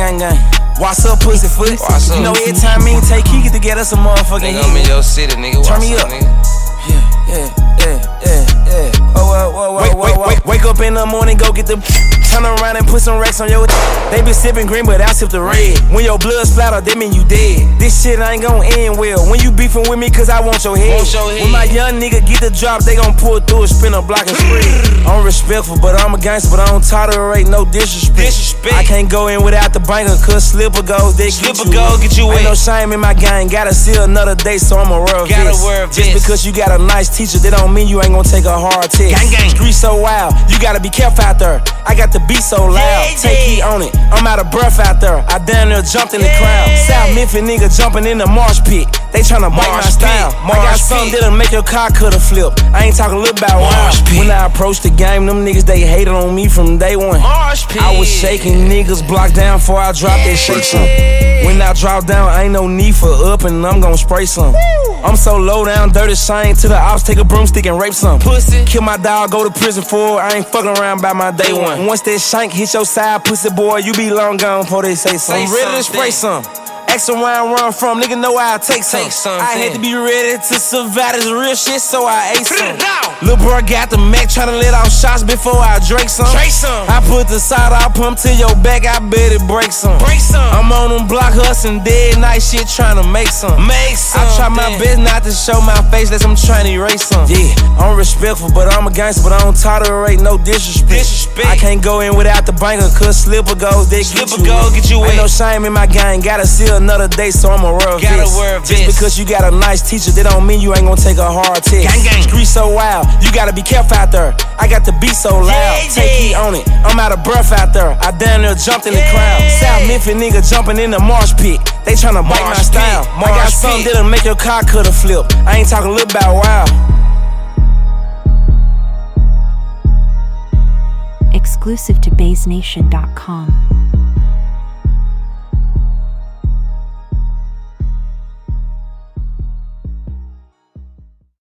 gang gang. What's up, pussy foot? You know every time me and take Key get to get us a motherfucking nigga, I'm in your city, nigga. Turn me up, nigga. Yeah. Wake up in the morning, go get the turn around and put some racks on your. They been sipping green, but I sip the red. When your blood splatter, that mean you dead. This shit ain't gon' end well. When you beefing with me, cause I want your head. When my young nigga get the drop, they gon' pull through and spin a block and spread. I'm respectful, but I'm a gangster, but I don't tolerate no disrespect. I can't go in without the banker, cause slipper goes, they get you wet. Ain't no shame in my gang, gotta see another day, so I'm a real Just because you got a nice teacher, that don't mean you ain't gon' take a hard test. Street so wild, you gotta be careful out there. I got the beat so loud, take heat on it. I'm out of breath out there. I down there jumped in the crowd. South Memphis nigga jumping in the marsh pit. They tryna bite my style. I got something that'll make your car cutter flip. I ain't talking little about wild. When I approached the game, them niggas they hated on me from day one. I was shaking niggas blocked down before I dropped that shake some. When I drop down, ain't no need for up and I'm gon' spray some. I'm so low down, dirty shame to the ops, take a broomstick and rape some. Pussy, kill my dog, go to prison for it. I ain't fucking around by my day one. Once that shank hit your side, pussy boy, you be long gone before they say something. I'm ready to spray some. Ask them where I run from, nigga know I'll take some. I had to be ready to survive this real shit, so I ate some. Lil' bro got the Mac, tryna let off shots before I drink some. I put the side out pump to your back, I bet it break some. I'm on them block hustling, dead night shit, tryna make some. I try my best not to show my face, unless I'm tryna erase some. Yeah, I'm respectful, but I'm a gangster, but I don't tolerate no disrespect. I can't go in without the banker, cause slipper goes, they get you wet. Ain't no shame in my gang, gotta seal another day, so I'm a real Just because you got a nice teacher, that don't mean you ain't gonna take a hard test. Street so wild, you gotta be careful out there. I got the beat so loud, take heat on it. I'm out of breath out there. I down there jumped in the crowd. South Memphis nigga jumping in the marsh pit. They tryna bite my style. I got something that'll make your car cutter flip. I ain't talking little about wild. Exclusive to BaseNation.com.